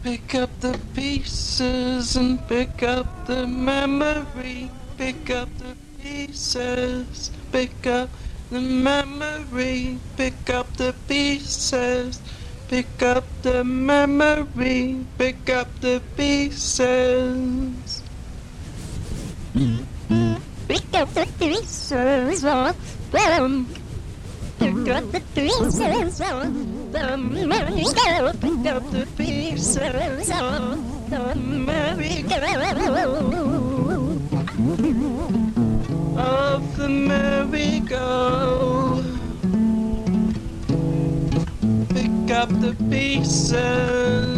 Pick up the pieces and pick up the memory. Pick up the pieces, pick up the memory. Pick up the pieces, pick up the memory. Pick up the pieces. Pick up the pieces of them. Pick up the pieces of them. Pick up the pieces of the merry-go of the merry-go. Pick up the pieces.